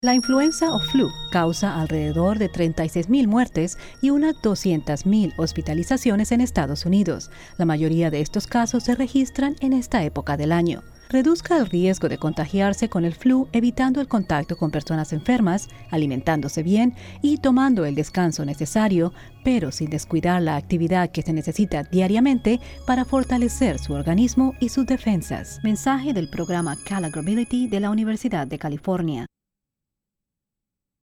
La influenza o flu causa alrededor de 36.000 muertes y unas 200.000 hospitalizaciones en Estados Unidos. La mayoría de estos casos se registran en esta época del año. Reduzca el riesgo de contagiarse con el flu evitando el contacto con personas enfermas, alimentándose bien y tomando el descanso necesario, pero sin descuidar la actividad que se necesita diariamente para fortalecer su organismo y sus defensas. Mensaje del programa Caligrability de la Universidad de California.